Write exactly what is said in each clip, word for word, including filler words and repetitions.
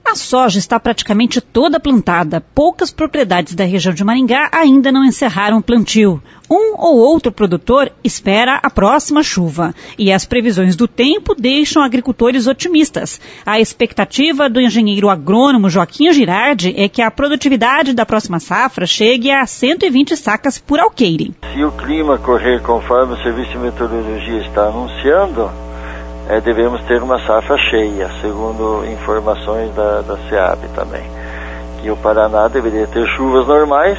A soja está praticamente toda plantada. Poucas propriedades da região de Maringá ainda não encerraram o plantio. Um ou outro produtor espera a próxima chuva. E as previsões do tempo deixam agricultores otimistas. A expectativa do engenheiro agrônomo Joaquim Girardi é que a produtividade da próxima safra chegue a cento e vinte sacas por alqueire. Se o clima correr conforme o Serviço de Meteorologia está anunciando, É, devemos ter uma safra cheia, segundo informações da, da SEAB também. Que o Paraná deveria ter chuvas normais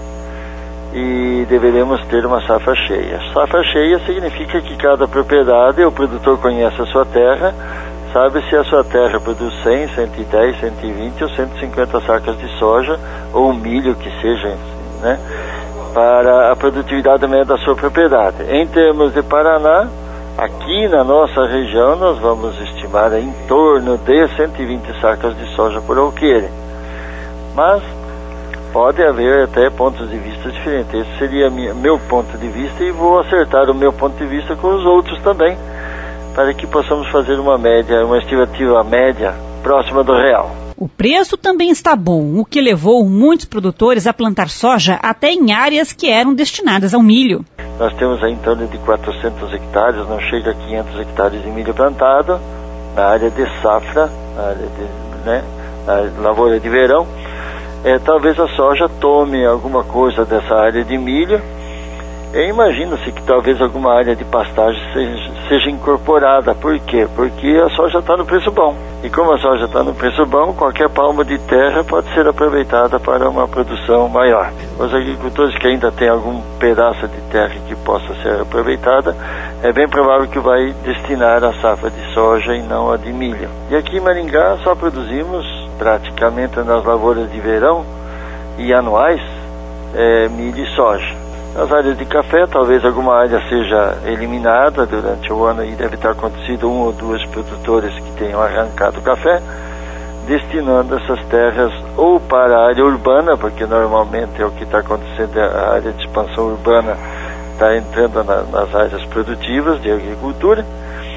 e deveremos ter uma safra cheia. Safra cheia significa que cada propriedade, o produtor conhece a sua terra, sabe se a sua terra produz cem, cento e dez, cento e vinte ou cento e cinquenta sacas de soja ou milho que seja, né, para a produtividade média da sua propriedade. Em termos de Paraná, aqui na nossa região nós vamos estimar em torno de cento e vinte sacas de soja por alqueire. Mas pode haver até pontos de vista diferentes. Esse seria meu ponto de vista e vou acertar o meu ponto de vista com os outros também, para que possamos fazer uma média, uma estimativa média próxima do real. O preço também está bom, o que levou muitos produtores a plantar soja até em áreas que eram destinadas ao milho. Nós temos aí em torno de quatrocentos hectares, não chega a quinhentos hectares de milho plantado, na área de safra, na área de, né, na lavoura de verão. É, talvez a soja tome alguma coisa dessa área de milho. Imagina-se que talvez alguma área de pastagem seja, seja incorporada. Por quê? Porque a soja está no preço bom. E como a soja está no preço bom, qualquer palmo de terra pode ser aproveitada para uma produção maior. Os agricultores que ainda têm algum pedaço de terra que possa ser aproveitada, é bem provável que vai destinar a safra de soja e não a de milho. E aqui em Maringá só produzimos praticamente nas lavouras de verão e anuais é, milho e soja. Nas áreas de café, talvez alguma área seja eliminada durante o ano e deve ter acontecido um ou dois produtores que tenham arrancado o café, destinando essas terras ou para a área urbana, porque normalmente é o que está acontecendo, a área de expansão urbana está entrando na, nas áreas produtivas de agricultura,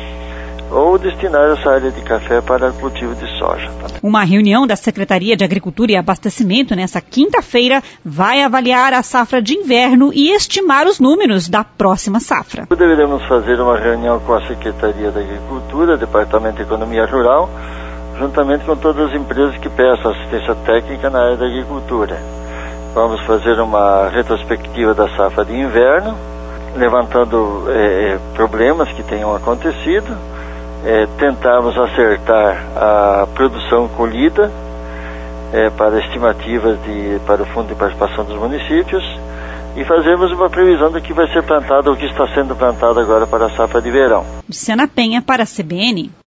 ou destinar essa área de café para cultivo de soja. Uma reunião da Secretaria de Agricultura e Abastecimento nesta quinta-feira vai avaliar a safra de inverno e estimar os números da próxima safra. Deveremos fazer uma reunião com a Secretaria da Agricultura, Departamento de Economia Rural, juntamente com todas as empresas que prestam assistência técnica na área da agricultura. Vamos fazer uma retrospectiva da safra de inverno, levantando eh, problemas que tenham acontecido. É, tentarmos acertar a produção colhida é, para estimativas de, para o Fundo de Participação dos Municípios e fazermos uma previsão do que vai ser plantado ou que está sendo plantado agora para a safra de verão. Luciana Penha para a C B N.